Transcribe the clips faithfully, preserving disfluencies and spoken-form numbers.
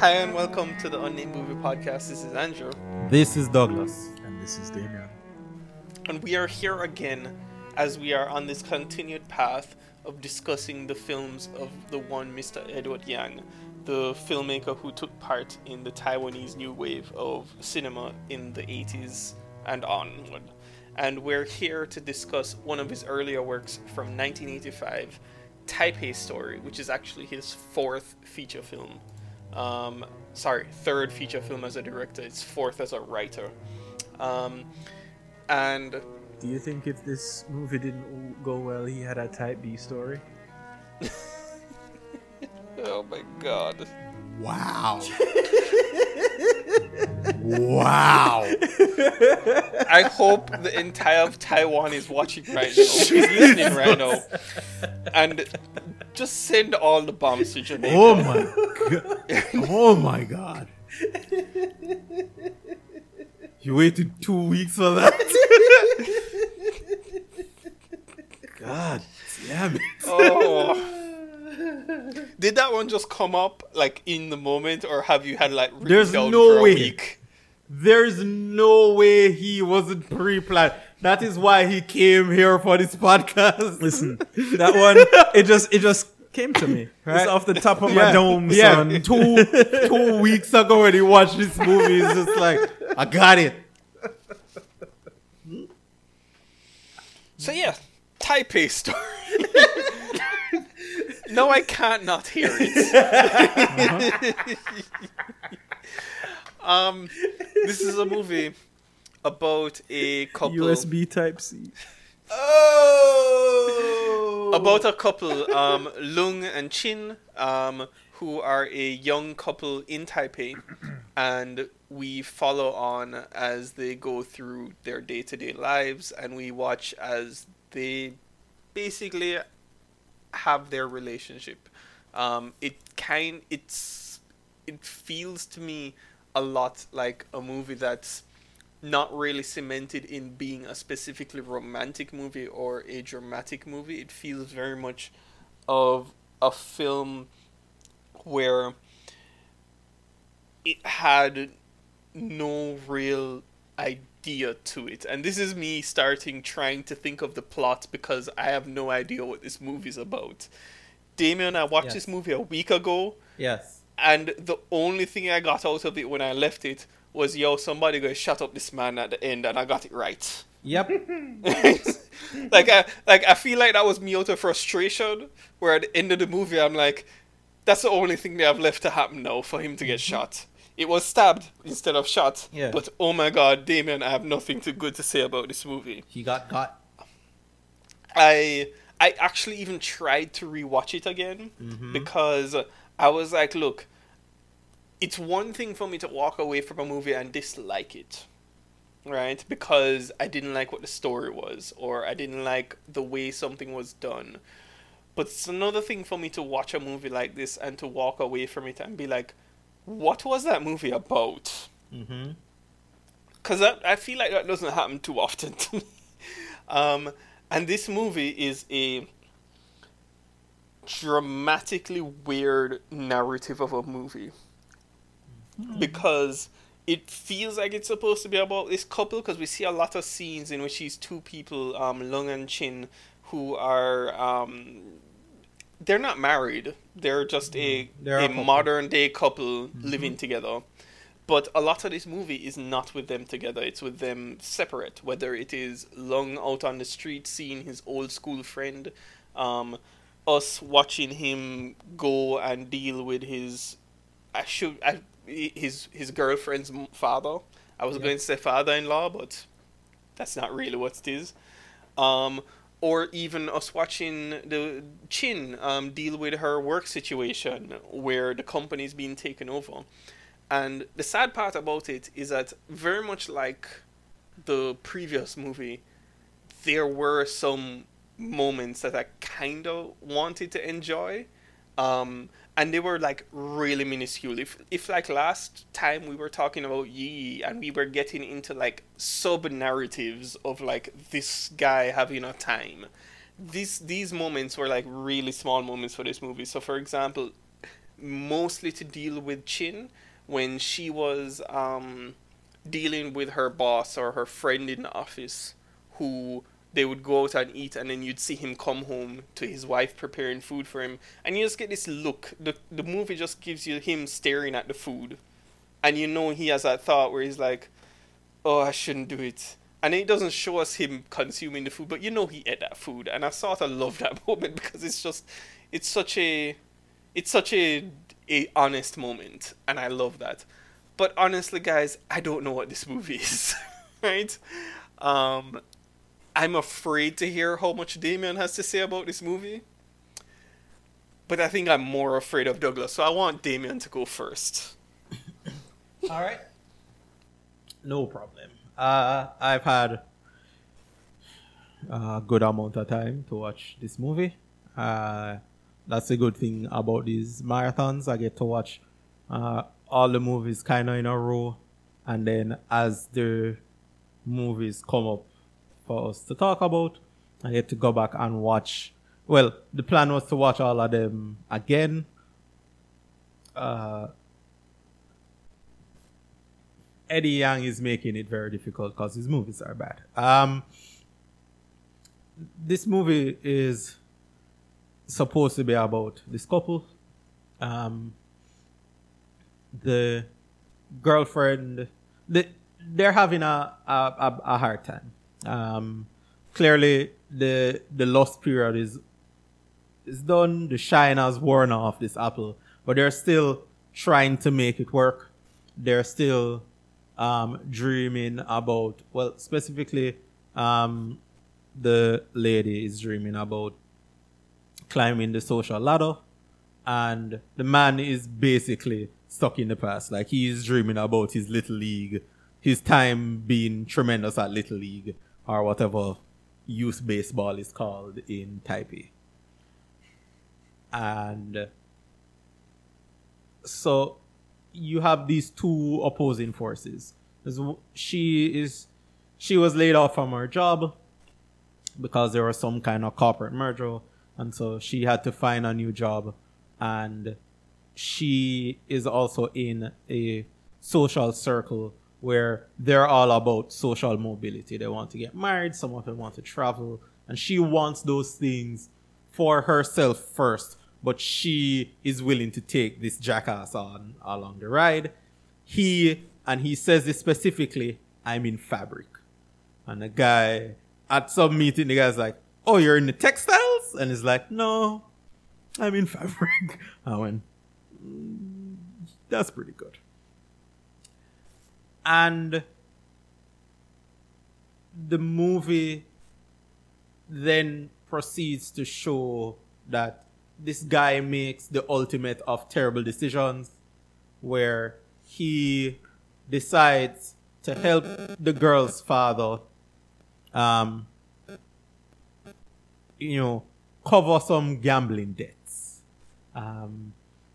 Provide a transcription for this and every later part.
Hi and welcome to the Unnamed Movie Podcast. This is Andrew. This is Douglas. And this is Damien. And we are here again as we are on this continued path of discussing the films of the one Mister Edward Yang, the filmmaker who took part in the Taiwanese new wave of cinema in the eighties and onward. And we're here to discuss one of his earlier works from nineteen eighty-five, Taipei Story, which is actually his fourth feature film. Um, sorry, third feature film as a director. It's fourth as a writer. Um, and do you think if this movie didn't go well, he had a Type B story? Oh my god. Wow. Wow. I hope the entire of Taiwan is watching right now. He's listening right now. And just send all the bombs to Jamaica. Oh my god. Oh my god. You waited two weeks for that? God damn it. Oh. Did that one just come up like in the moment, or have you had like written There's down no for a way. week? There's no way he wasn't pre-planned. That is why he came here for this podcast. Listen, that one, it just it just came to me. Right? It's off the top of my dome, yeah. son. Two, two weeks ago when he watched this movie, it's just like, I got it. So yeah, Taipei Story. No, I can't not hear it. um, this is a movie about a couple. U S B Type C. Oh! About a couple, um, Lung and Chin, um, who are a young couple in Taipei, and we follow on as they go through their day-to-day lives, and we watch as they basically have their relationship. Um, it kind, it's, it feels to me a lot like a movie that's not really cemented in being a specifically romantic movie or a dramatic movie. It feels very much of a film where it had no real idea to it. And this is me starting trying to think of the plot because I have no idea what this movie's about. Damien, I watched Yes. this movie a week ago. Yes. And the only thing I got out of it when I left it was, yo, somebody go shut up this man at the end, and I got it right. Yep. like I like I feel like that was me out of frustration, where at the end of the movie I'm like, that's the only thing they have left to happen now for him to get shot. It was stabbed instead of shot. Yeah. But oh my god, Damien, I have nothing too good to say about this movie. He got got. I I actually even tried to rewatch it again Mm-hmm. because I was like, look, it's one thing for me to walk away from a movie and dislike it, right? Because I didn't like what the story was, or I didn't like the way something was done. But it's another thing for me to watch a movie like this and to walk away from it and be like, what was that movie about? Mm-hmm. Because I, I feel like that doesn't happen too often to me. Um, and this movie is a dramatically weird narrative of a movie. Mm. Because it feels like it's supposed to be about this couple, because we see a lot of scenes in which these two people, um, Lung and Chin, who are... Um, they're not married. They're just a, They're a, a couple. modern day couple Mm-hmm. living together. But a lot of this movie is not with them together. It's with them separate. Whether it is Lung out on the street seeing his old school friend, um, us watching him go and deal with his, I should, I, his his girlfriend's father. I was Yeah. going to say father-in-law, but that's not really what it is. Um, or even us watching the Chin um, deal with her work situation where the company's being taken over. And the sad part about it is that very much like the previous movie, there were some moments that I kind of wanted to enjoy. Um, and they were like really minuscule. If, if like last time we were talking about Yi and we were getting into like sub-narratives of like this guy having a time, these, these moments were like really small moments for this movie. So for example, mostly to deal with Chin when she was um, dealing with her boss or her friend in the office who they would go out and eat, and then you'd see him come home to his wife preparing food for him, and you just get this look. The, the movie just gives you him staring at the food, and you know he has that thought where he's like, oh, I shouldn't do it. And it doesn't show us him consuming the food, but you know he ate that food, and I sort of love that moment because it's just, it's such a, it's such a, a honest moment, and I love that. But honestly, guys, I don't know what this movie is, right? Um, I'm afraid to hear how much Damien has to say about this movie, but I think I'm more afraid of Douglas, so I want Damien to go first. All right. No problem. Uh, I've had a good amount of time to watch this movie. Uh, that's a good thing about these marathons. I get to watch uh, all the movies kind of in a row. And then as the movies come up for us to talk about, I get to go back and watch. Well, the plan was to watch all of them again. Uh, Eddie Yang is making it very difficult because his movies are bad. Um, this movie is supposed to be about this couple. Um, the girlfriend, the, they're having a, a, a, a hard time. Um, clearly, the the lost period is is done. The shine has worn off this apple, but they're still trying to make it work. They're still um, dreaming about, well, specifically, um, the lady is dreaming about climbing the social ladder, and the man is basically stuck in the past. Like, he's dreaming about his little league, his time being tremendous at little league, or whatever youth baseball is called in Taipei. And so you have these two opposing forces. She is, she was laid off from her job because there was some kind of corporate merger, and so she had to find a new job. And she is also in a social circle where they're all about social mobility. They want to get married, some of them want to travel, and she wants those things for herself first, but she is willing to take this jackass on along the ride. He, and he says this specifically, I'm in fabric. And the guy, at some meeting, the guy's like, oh, you're in the textiles? And he's like, no, I'm in fabric. I went, mm, that's pretty good. And the movie then proceeds to show that this guy makes the ultimate of terrible decisions, where he decides to help the girl's father, um, you know, cover some gambling debts. Um,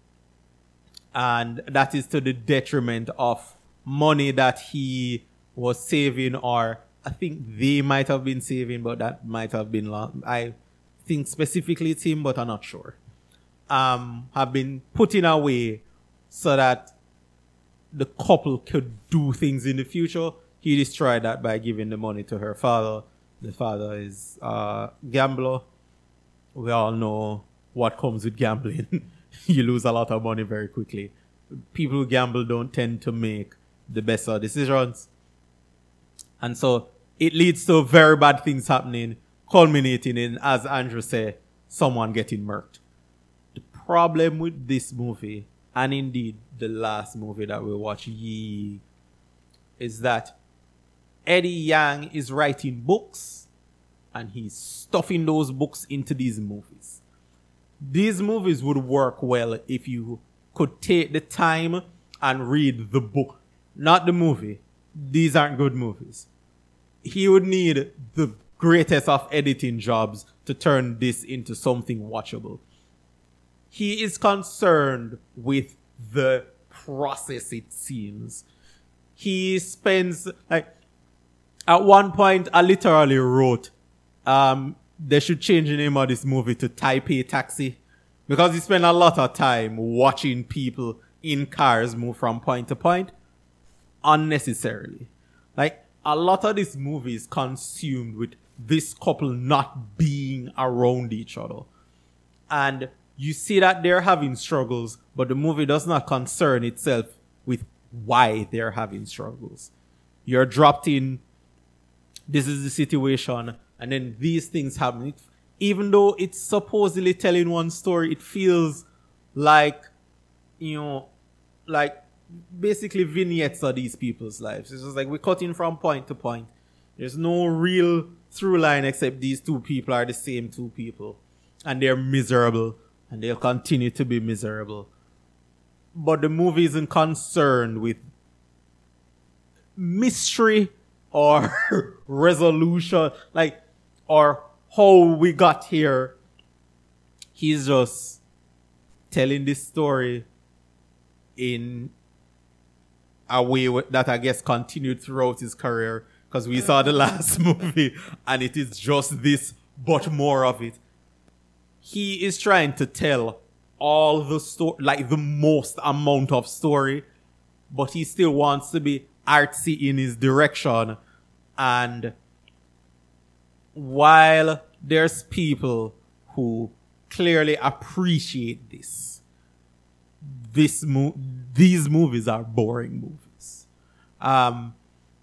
and that is to the detriment of money that he was saving, or I think they might have been saving, but that might have been long. I think specifically it's him, but I'm not sure. Um, have been putting away so that the couple could do things in the future. He destroyed that by giving the money to her father. The father is a gambler. We all know what comes with gambling. You lose a lot of money very quickly. People who gamble don't tend to make the best of decisions. And so it leads to very bad things happening, culminating in, as Andrew said, someone getting murked. The problem with this movie, and indeed the last movie that we watched, Yi, is that Eddie Yang is writing books and he's stuffing those books into these movies. These movies would work well if you could take the time and read the book, not the movie. These aren't good movies. He would need the greatest of editing jobs to turn this into something watchable. He is concerned with the process, it seems. He spends, like, at one point, I literally wrote, um, they should change the name of this movie to Taipei Taxi, because you spend a lot of time watching people in cars move from point to point unnecessarily. Like, a lot of this movie is consumed with this couple not being around each other. And you see that they're having struggles, but the movie does not concern itself with why they're having struggles. You're dropped in, this is the situation, and then these things happen. It, even though it's supposedly telling one story, it feels like, you know, like basically vignettes of these people's lives. It's just like we're cutting from point to point. There's no real through line except these two people are the same two people. And they're miserable. And they'll continue to be miserable. But the movie isn't concerned with mystery or resolution, like, or how we got here. He's just telling this story in a way that I guess continued throughout his career, because we saw the last movie and it is just this, but more of it. He is trying to tell all the story, like the most amount of story, but he still wants to be artsy in his direction. And while there's people who clearly appreciate this, this mo- these movies are boring movies. Um,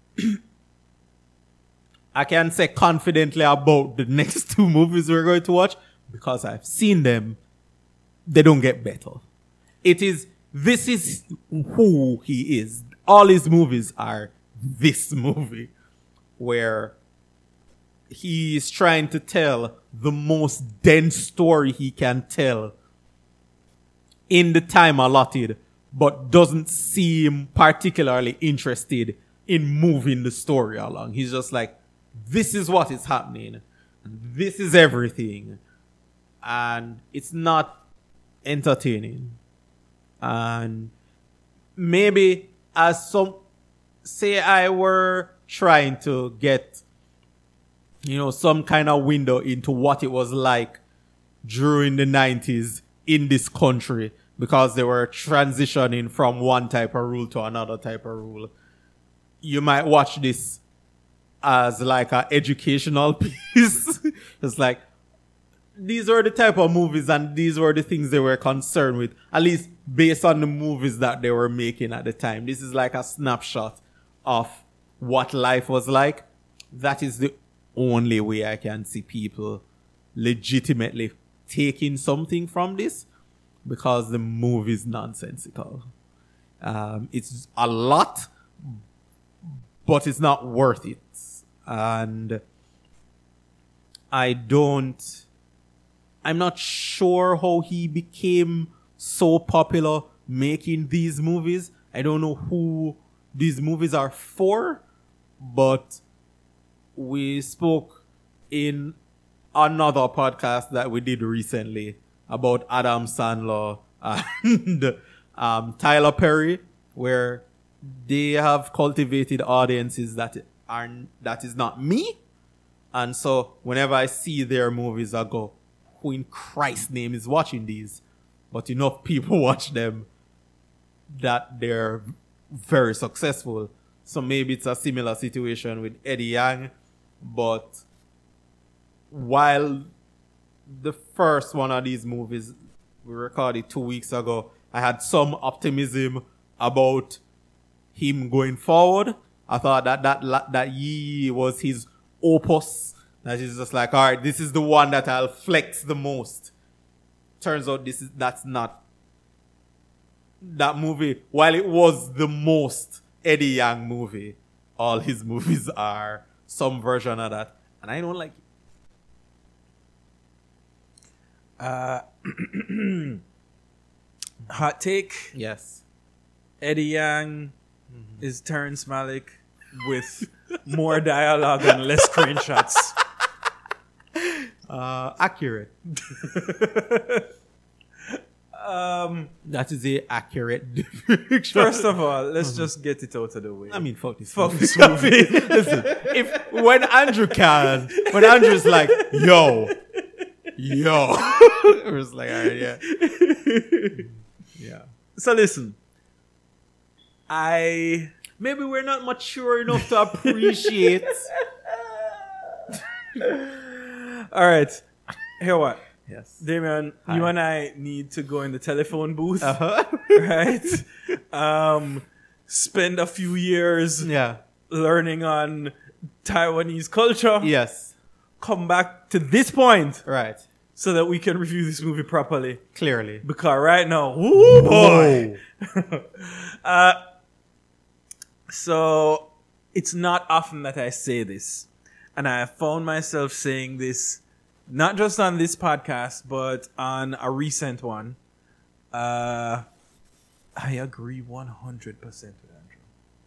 I can say confidently about the next two movies we're going to watch because I've seen them. They don't get better. It is, this is who he is. All his movies are this movie where he is trying to tell the most dense story he can tell in the time allotted, but doesn't seem particularly interested in moving the story along. He's just like, this is what is happening. This is everything. And it's not entertaining. And maybe as some, say I were trying to get, you know, some kind of window into what it was like during the nineties in this country, because they were transitioning from one type of rule to another type of rule. You might watch this as like an educational piece. It's like, these were the type of movies and these were the things they were concerned with, at least based on the movies that they were making at the time. This is like a snapshot of what life was like. That is the only way I can see people legitimately taking something from this, because the movie is nonsensical. Um, it's a lot, but it's not worth it. And I don't, I'm not sure how he became so popular making these movies. I don't know who these movies are for, but we spoke in another podcast that we did recently about Adam Sandler and um, Tyler Perry, where they have cultivated audiences that are that is not me. And so whenever I see their movies, I go, who in Christ's name is watching these? But enough people watch them that they're very successful. So maybe it's a similar situation with Eddie Yang. But while the first one of these movies we recorded two weeks ago, I had some optimism about him going forward. I thought that that that Yi was his opus. That is just like, all right, this is the one that I'll flex the most. Turns out this is that's not that movie. While it was the most Eddie Yang movie, all his movies are some version of that, and I don't like it. Uh, hot take. Yes. Eddie Yang mm-hmm. is Terrence Malick with more dialogue and less screenshots. Uh, accurate. um, that is a accurate depiction. First of all, let's mm-hmm. just get it out of the way. I mean, fuck this. Fuck this movie. Listen, if when Andrew can, when Andrew's like, "Yo, Yo. It was like, all right, yeah. Yeah. So listen, I Maybe we're not mature enough to appreciate. all right. Hear what? Yes. Damien, Hi. you and I need to go in the telephone booth, Uh-huh. right? Um, spend a few years Yeah. learning on Taiwanese culture. Yes. Come back to this point Right. so that we can review this movie properly. Clearly. Because right now, woo boy. uh, so it's not often that I say this, and I have found myself saying this not just on this podcast, but on a recent one. Uh, I agree one hundred percent with Andrew.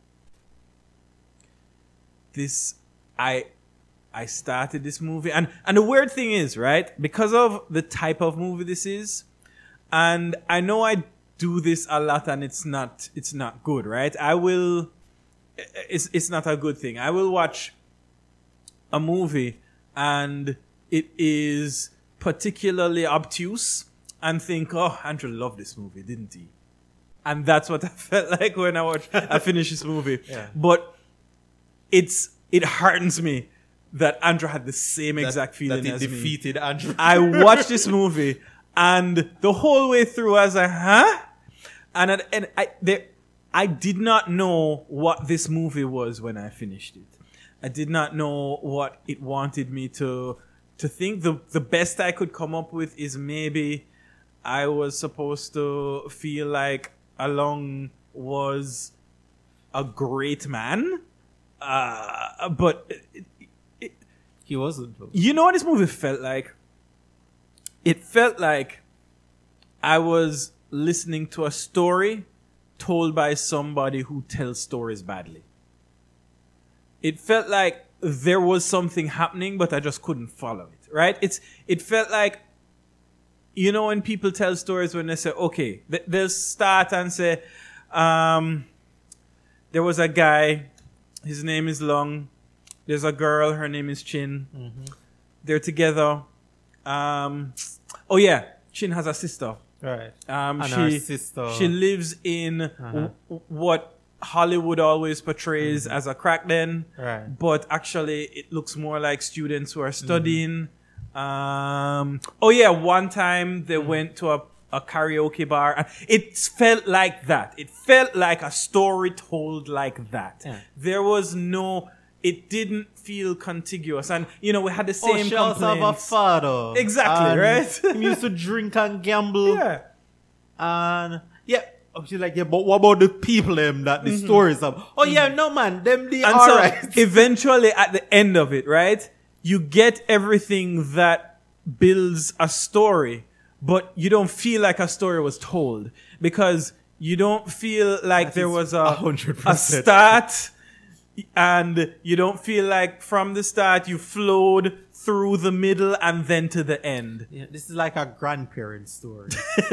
This, I, I started this movie, and, and the weird thing is, right, because of the type of movie this is, and I know I do this a lot and it's not, it's not good, right? I will, it's, it's not a good thing. I will watch a movie and it is particularly obtuse and think, oh, Andrew loved this movie, didn't he? And that's what I felt like when I watched, I finished this movie. Yeah. But it's, it heartens me that Andrew had the same That- exact feeling that he as me. defeated Andrew. I watched this movie, and the whole way through, I was like, huh? And at, and I there, I did not know what this movie was when I finished it. I did not know what it wanted me to to think. The the best I could come up with is maybe I was supposed to feel like Along was a great man, uh, but it, it, He wasn't. though. you know what this movie felt like? It felt like I was listening to a story told by somebody who tells stories badly. It felt like there was something happening, but I just couldn't follow it, right? It's It felt like, you know, when people tell stories, when they say, okay, th- they'll start and say, um, there was a guy, his name is Long. There's a girl, her name is Chin. They're together. Um, oh yeah, Chin has a sister. Right. Um, And she her sister. she lives in w- what Hollywood always portrays as a crack den, Right. but actually it looks more like students who are studying. Um, oh yeah, one time they went to a, a karaoke bar. And it felt like that. It felt like a story told like that. Yeah. There was no. It didn't feel contiguous, and you know we had the Oh, same she also have a complaints. father. Exactly, And right? He used to drink and gamble. Yeah. And yeah, oh, she's like, yeah, but what about the people them that the stories of? Oh yeah, no man, them they And all so right. eventually at the end of it, right, you get everything that builds a story, but you don't feel like a story was told because you don't feel like That there is was a, one hundred a percent. start, and you don't feel like from the start you flowed through the middle and then to the end. Yeah, this is like a grandparent story.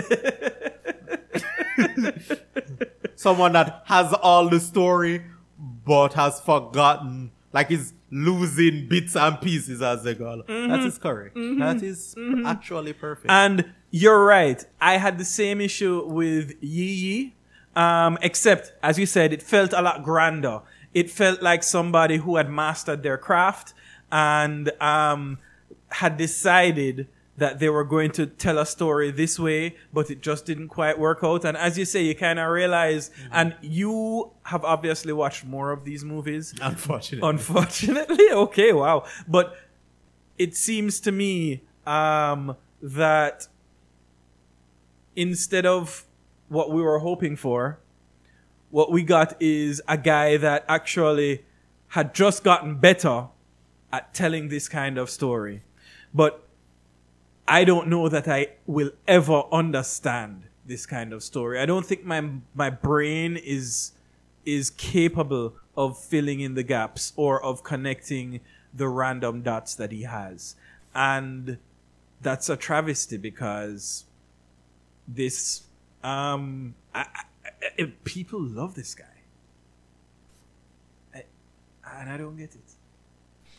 Someone that has all the story, but has forgotten, like is losing bits and pieces as they go. Mm-hmm. That is correct. That is actually perfect. And you're right. I had the same issue with Yi Yi, um, except, as you said, it felt a lot grander. It felt like somebody who had mastered their craft and um, had decided that they were going to tell a story this way, but it just didn't quite work out. And as you say, you kind of realize, and you have obviously watched more of these movies. Unfortunately. Unfortunately, okay, wow. But it seems to me um, that instead of what we were hoping for, what we got is a guy that actually had just gotten better at telling this kind of story. But I don't know that I will ever understand this kind of story. I don't think my my brain is is capable of filling in the gaps or of connecting the random dots that he has. And that's a travesty because this um I, I, I, people love this guy. I, and I don't get it.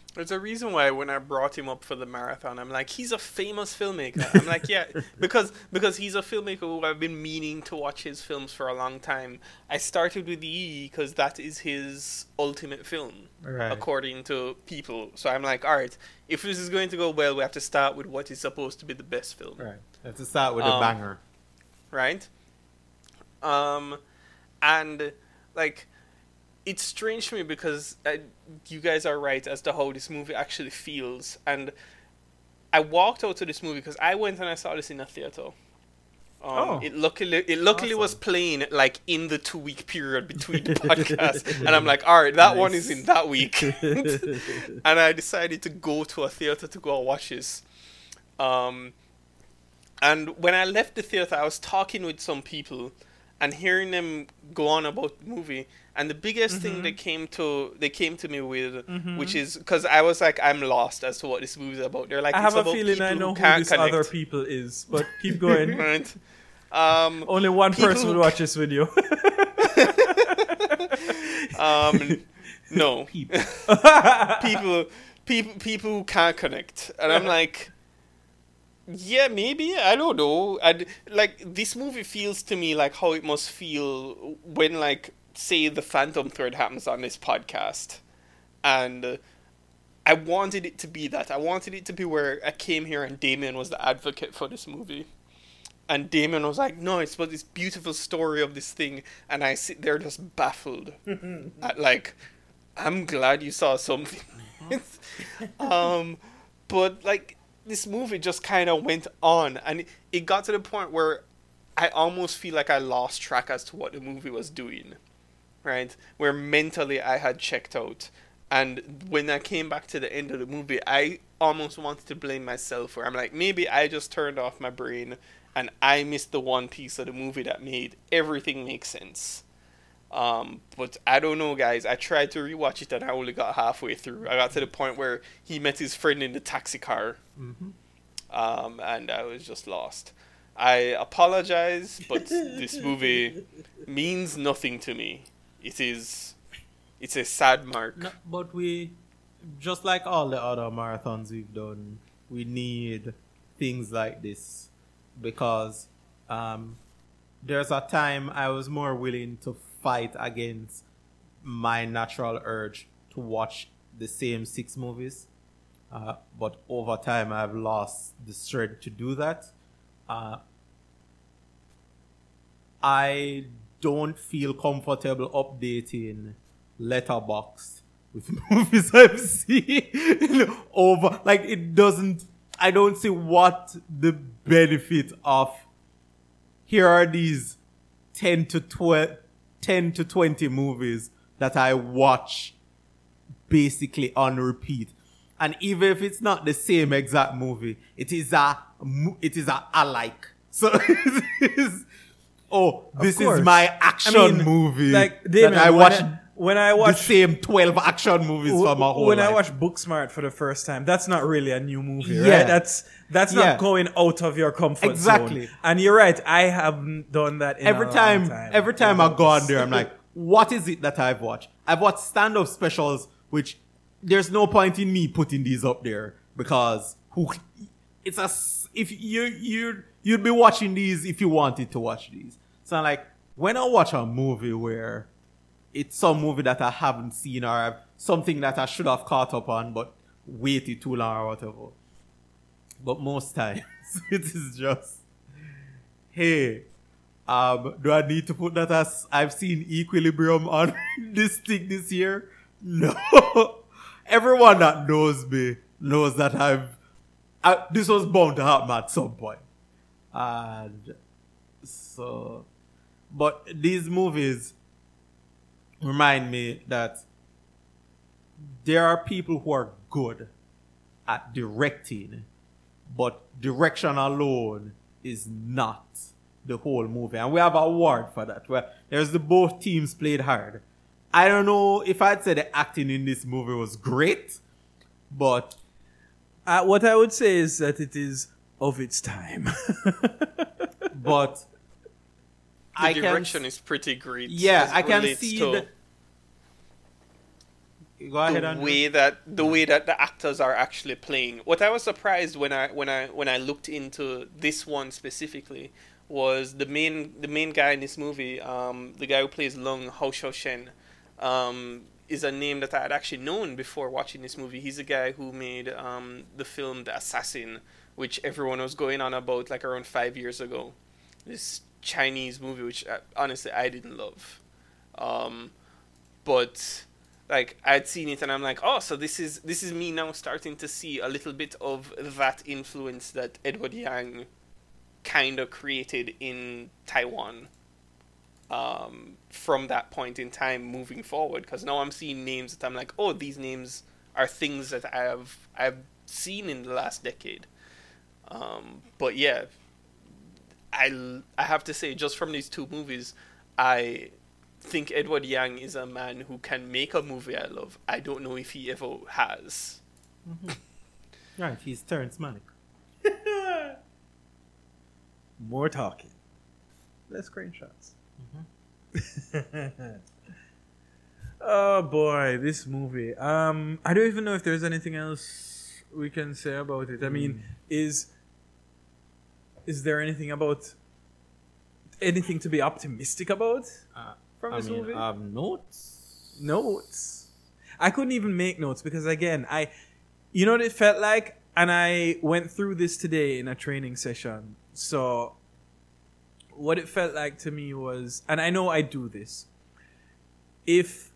There's a reason why when I brought him up for the marathon, I'm like, he's a famous filmmaker. I'm like, yeah, because because he's a filmmaker who I've been meaning to watch his films for a long time. I started with E because that is his ultimate film, Right. according to people. So I'm like, all right, if this is going to go well, we have to start with what is supposed to be the best film, Right. Let's just start with a Um, banger. right? Um, and like, it's strange to me because uh, you guys are right as to how this movie actually feels. And I walked out to this movie because I went and I saw this in a theater. Um, Oh. It luckily it luckily was Awesome. playing like in the two week period between the podcasts, and I'm like, all right, that one Nice. is in that week, and I decided to go to a theater to go and watch this. Um, and when I left the theater, I was talking with some people and hearing them go on about the movie. And the biggest thing they came to they came to me with, which is because I was like, I'm lost as to what this movie is about. They're like, I it's have a about feeling people I know who who can't this connect. other people is, but keep going. Right. Um, Only one People person who would watch this video. um, no. People. people people people who can't connect, and I'm like, yeah, maybe, I don't know. And like, this movie feels to me like how it must feel when, like, say the Phantom Thread happens on this podcast, and uh, I wanted it to be that. I wanted it to be where I came here and Damien was the advocate for this movie. And Damien was like, no, it's about this beautiful story of this thing. And I sit there just baffled. at, like, I'm glad you saw something. um, but, like, this movie just kind of went on. And it, it got to the point where I almost feel like I lost track as to what the movie was doing. Right? Where mentally I had checked out. And when I came back to the end of the movie, I almost wanted to blame myself. Where I'm like, maybe I just turned off my brain and I missed the one piece of the movie that made everything make sense. Um, but I don't know, guys. I tried to rewatch it and I only got halfway through. I got to the point where he met his friend in the taxi car. Mhm. Um, and I was just lost. I apologize, but this movie means nothing to me. It is... It's a sad mark. No, but we, just like all the other marathons we've done, we need things like this because um, there's a time I was more willing to fight against my natural urge to watch the same six movies. Uh, but over time, I've lost the strength to do that. Uh, I don't feel comfortable updating Letterboxd with movies I've seen over. Like, it doesn't, I don't see what the benefit of here are these ten to twelve, ten to twenty movies that I watch basically on repeat. And even if it's not the same exact movie, it is a, mo- it is a alike. So it is, oh, this is course. my action I mean, movie like, Damien, that I when watched I- when I the watch same twelve action movies for my whole when life. I watch Booksmart for the first time, that's not really a new movie, Yeah. right? That's that's Yeah. not going out of your comfort Exactly. zone. And you're right, I haven't done that in every a time, long time. every time I go on there, I'm like, what is it that I've watched? I've watched stand-up specials, which there's no point in me putting these up there because who, it's a s- if you you you'd be watching these if you wanted to watch these. So I'm like, when I watch a movie where it's some movie that I haven't seen or something that I should have caught up on but waited too long or whatever. But most times it is just, hey, um, do I need to put that as I've seen Equilibrium on this thing this year? No. Everyone that knows me knows that I've, I, this was bound to happen at some point. And so, but these movies remind me that there are people who are good at directing, but direction alone is not the whole movie. And we have an award for that. Where there's the both teams played hard. I don't know if I'd say the acting in this movie was great, but Uh, what I would say is that it is of its time. but The I can direction is pretty great. Yeah, as it I can relates see to- that Go ahead, the Andrew. way that the way that the actors are actually playing. What I was surprised when I when I when I looked into this one specifically was the main the main guy in this movie, um, the guy who plays Lung Hao Shao Shen, um, is a name that I had actually known before watching this movie. He's the guy who made um, the film The Assassin, which everyone was going on about like around five years ago. This Chinese movie, which uh, honestly I didn't love, um, but. Like I'd seen it and I'm like, oh, so this is this is me now starting to see a little bit of that influence that Edward Yang kind of created in Taiwan um, from that point in time moving forward. Because now I'm seeing names that I'm like, oh, these names are things that I have I've seen in the last decade. Um, but yeah, I I have to say, just from these two movies, I. think Edward Yang is a man who can make a movie I love. I don't know if he ever has. Mm-hmm. Right, he's Terrence Malick. More talking. Less screenshots. Mm-hmm. Oh boy, this movie. Um, I don't even know if there's anything else we can say about it. I mean, Mm. is is there anything about anything to be optimistic about? Uh, From I this mean, movie? um, notes. Notes. I couldn't even make notes because again, I, you know what it felt like, and I went through this today in a training session. So, what it felt like to me was, and I know I do this. If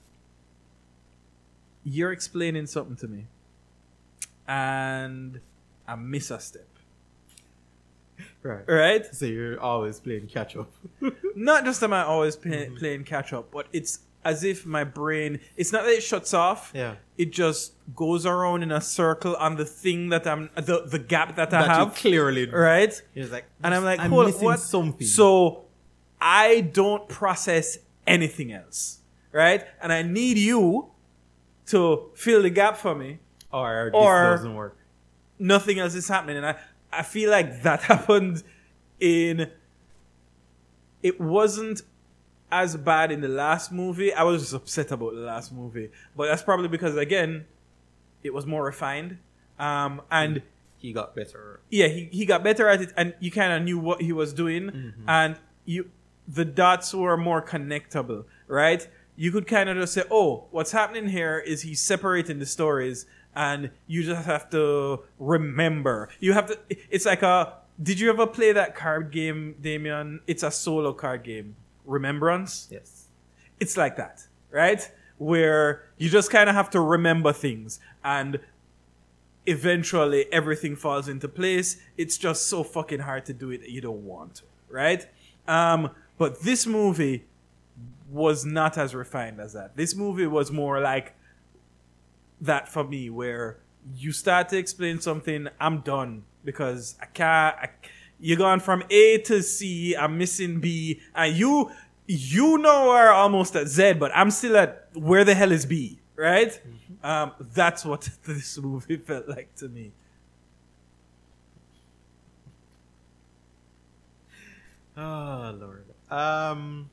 you're explaining something to me, and I miss a step, Right. right? So you're always playing catch up. Not just am I always play, mm-hmm. playing catch up, but it's as if my brain, it's not that it shuts off. Yeah. It just goes around in a circle on the thing that I'm, the, the gap that I that have. You clearly. Right? It's like, and I'm like, I'm hold missing what? something. So I don't process anything else. Right? And I need you to fill the gap for me. Or, or this doesn't work. Nothing else is happening. And I, I feel like that happened in... It wasn't as bad in the last movie. I was just upset about the last movie. But that's probably because, again, it was more refined. Um, and... He got better. Yeah, he, he got better at it. And you kind of knew what he was doing. Mm-hmm. And you the dots were more connectable, right? You could kind of just say, oh, what's happening here is he's separating the stories. And you just have to remember. You have to... It's like a... Did you ever play that card game, Damien? It's a solo card game. Remembrance? Yes. It's like that, right? Where you just kind of have to remember things. And eventually everything falls into place. It's just so fucking hard to do it that you don't want to, right? Um, but this movie was not as refined as that. This movie was more like that for me, where you start to explain something, I'm done. Because I can't, I, you're going from A to C, I'm missing B, and you, you know are almost at Z, but I'm still at where the hell is B, right? Mm-hmm. Um, that's what this movie felt like to me. Oh, Lord. Um,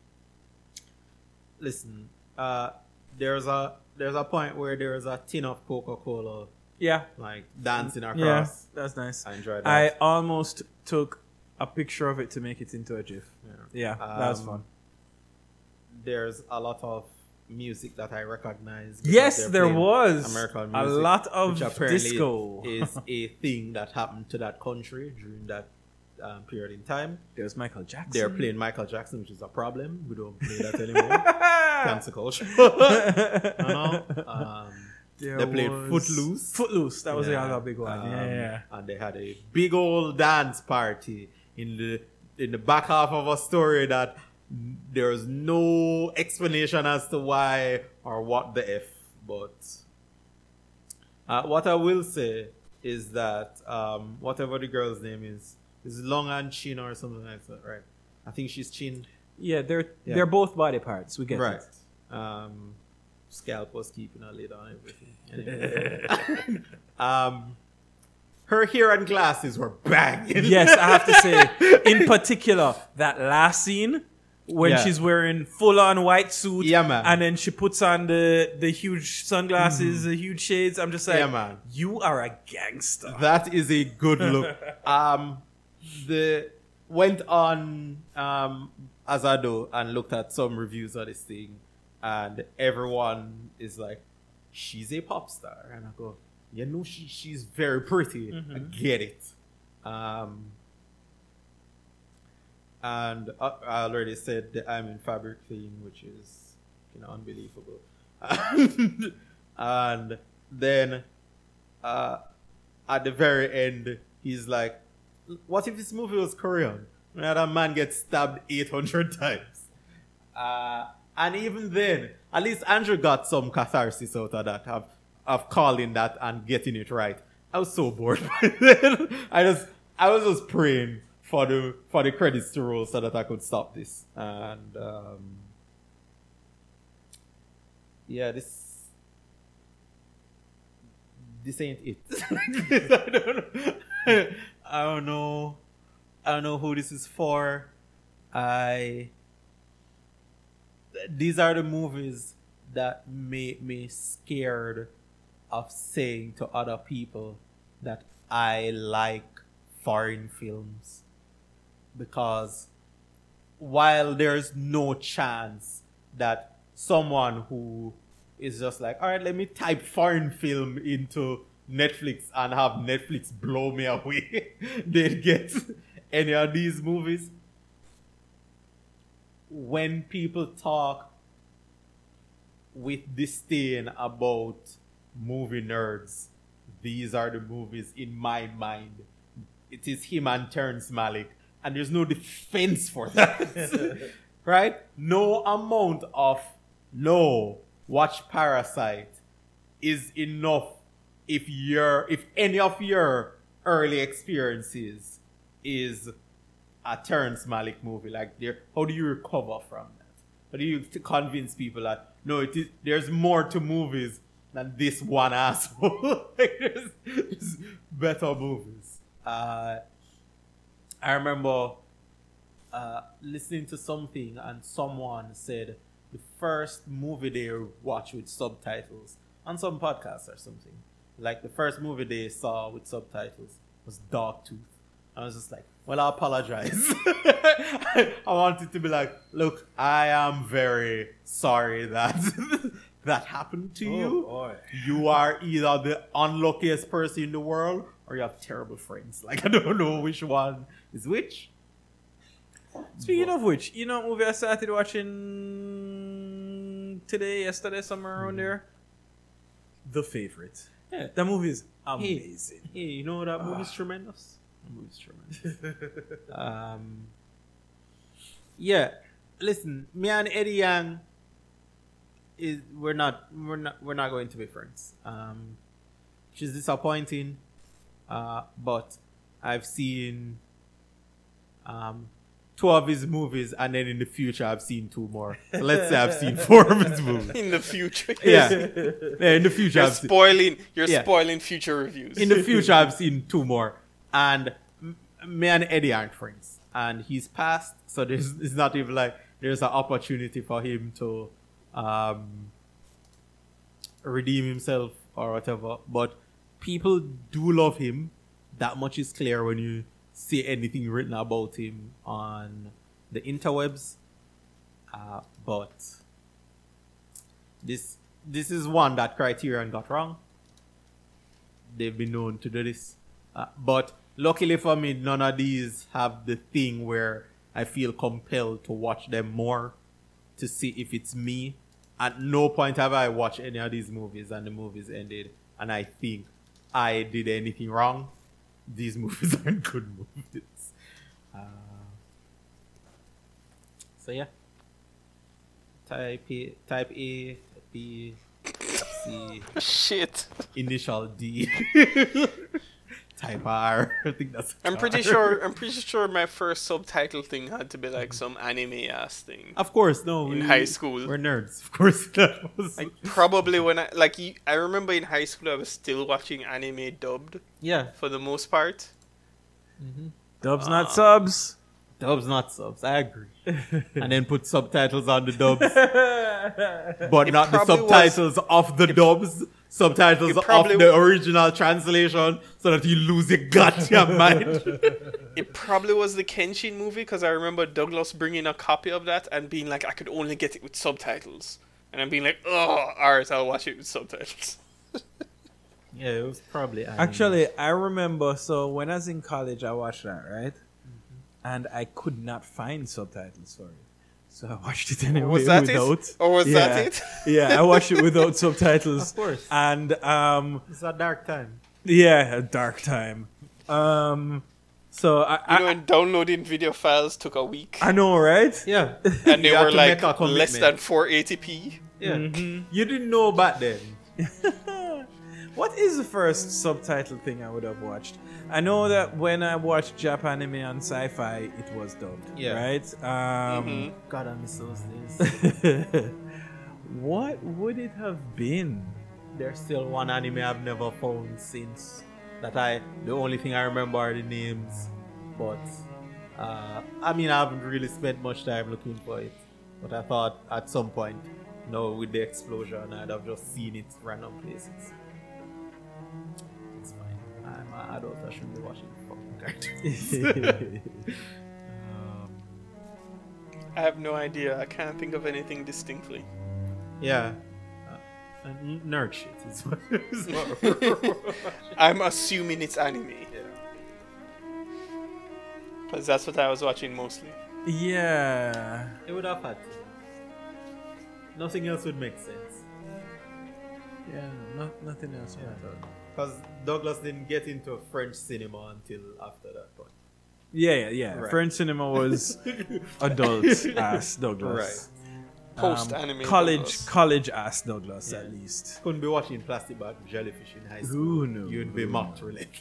listen, uh, there's a, there's a point where there's a tin of Coca-Cola. Yeah. Like dancing across. Yeah, that's nice. I enjoyed that. I almost took a picture of it to make it into a GIF. Yeah, yeah um, that was fun. There's a lot of music that I recognize. Yes, there was. American music, a lot of which apparently disco. is a thing that happened to that country during that um, period in time. There's Michael Jackson. They're playing Michael Jackson, which is a problem. We don't play that anymore. Cancel culture. you know? Um, There they played was... Footloose. Footloose, that was yeah. the other big one. Um, yeah, yeah. And they had a big old dance party in the in the back half of a story that there's no explanation as to why or what the F. But uh, what I will say is that um, whatever the girl's name is, is Long and Chin or something like that, right? I think she's Chin. Yeah, they're Yeah. they're both body parts. We get Right. it. Um, Scalp was keeping her lid on everything. Anyway. um, her hair and glasses were banging. Yes, I have to say, in particular, that last scene when Yeah. she's wearing full on white suit. Yeah, man. And then she puts on the, the huge sunglasses, the huge shades. I'm just like, Yeah, man. you are a gangster. That is a good look. um, the went on um Azado and looked at some reviews of this thing, and everyone is like, "She's a pop star," and I go, "You know, she she's very pretty. I get it." Um, and I, I already said the I'm in Fabric thing, which is you know unbelievable. And then uh, at the very end, he's like, "What if this movie was Korean? Another man gets stabbed eight hundred times." Uh, and even then, at least Andrew got some catharsis out of that, of, of calling that and getting it right. I was so bored by then. I just, I was just praying for the for the credits to roll so that I could stop this. And um, yeah, this this ain't it. I don't know. I don't know. I don't know who this is for. I. These are the movies that make me scared of saying to other people that I like foreign films. Because while there's no chance that someone who is just like, all right, let me type foreign film into Netflix and have Netflix blow me away, they'd get any of these movies. When people talk with disdain about movie nerds, these are the movies in my mind. It is him and Terrence Malick, and there's no defense for that. Right? No amount of no, watch Parasite is enough if your if any of your early experiences is a Terrence Malick movie. Like, there, how do you recover from that? How do you t- convince people that no, it is, there's more to movies than this one asshole? Like, there's, there's better movies. Uh, I remember uh, listening to something and someone said the first movie they watched with subtitles on some podcast or something, like the first movie they saw with subtitles was Dogtooth. I was just like, well, I apologize. I wanted to be like, look, I am very sorry that that happened to Oh, you. boy. You are either the unluckiest person in the world or you have terrible friends. Like, I don't know which one is which. Speaking of which, you know what movie I started watching today, yesterday, somewhere around there? The Favorite. Yeah. That movie is amazing. Hey, you know that movie's tremendous? That movie's tremendous. um, yeah, listen, me and Eddie Yang is we're not we're not we're not going to be friends. Um, which is disappointing. Uh, but I've seen um two of his movies, and then in the future I've seen two more. So let's say I've seen four of his movies. In the future. Yeah, yeah in the future You're I've seen, spoiling. You're Yeah. spoiling future reviews. in the future I've seen two more, and m- me and Eddie aren't friends, and he's passed, so there's it's not even like there's an opportunity for him to um redeem himself or whatever. But people do love him. That much is clear when you see anything written about him on the interwebs. Uh, but this this is one that Criterion got wrong. They've been known to do this. Uh, but luckily for me, none of these have the thing where I feel compelled to watch them more to see if it's me. At no point have I watched any of these movies and the movies ended and I think I did anything wrong. These movies aren't good movies. Uh, so yeah. Type A, type A, type B, type C, Shit. initial D, type R. I think that's. I'm pretty R. sure. I'm pretty sure my first subtitle thing had to be like some anime ass thing. Of course, no. In we- high school. we're nerds. Of course, that was. Like probably when I like you- I remember in high school I was still watching anime dubbed yeah. for the most part. Dubs, not Ah. subs. Dubs, not subs. I agree. And then put subtitles on the dubs, but It not the probably subtitles of the dubs. Subtitles it of probably- the original translation, so that you lose your goddamn mind. It probably was the Kenshin movie because I remember Douglas bringing a copy of that and being like, I could only get it with subtitles. And I'm being like, oh, alright, I'll watch it with subtitles. Yeah, it was probably anime. Actually, I remember. So when I was in college, I watched that, right? And I could not find subtitles for it, so I watched it anyway Was that without. it? Or was yeah, that it? yeah, I watched it without subtitles. Of course. And um, It's a dark time. yeah, a dark time. Um, so I, You I, know, and downloading video files took a week. I know, right? Yeah. And they You had were to like make a commitment. less than four eighty p. Yeah. Mhm. You didn't know back then. What is the first subtitle thing I would have watched? I know that when I watched Jap anime on Sci-Fi, it was dubbed, Yeah. right? Um, Mhm. God, I miss those days. What would it have been? There's still one anime I've never found since. That I, the only thing I remember are the names. But, uh, I mean, I haven't really spent much time looking for it. But I thought at some point, no, with the explosion, I'd have just seen it random places. It's fine. I'm an adult, I shouldn't be watching fucking cartoons. um, I have no idea. I can't think of anything distinctly. yeah. Uh, and nerd shit is what, is what we're I'm assuming it's anime. Because that's what I was watching mostly. Yeah. It would have had to. Nothing else would make sense. Yeah, no, nothing else. Yeah. Because Douglas didn't get into French cinema until after that point. Yeah, yeah, yeah. Right. French cinema was adult ass Douglas. Post-anime Um, college, Douglas. college ass Douglas Yeah. at least. Couldn't be watching Plastic Bag Jellyfish in high school. Who knew? You'd be mocked relentless.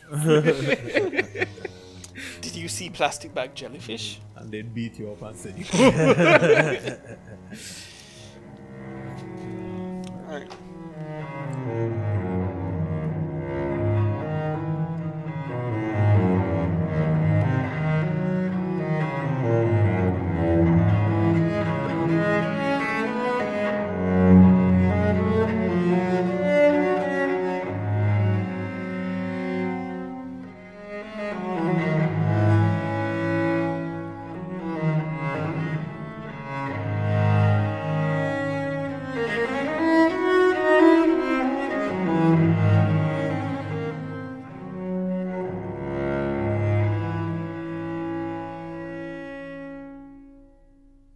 Did you see Plastic Bag Jellyfish? And they'd beat you up and say, Alright.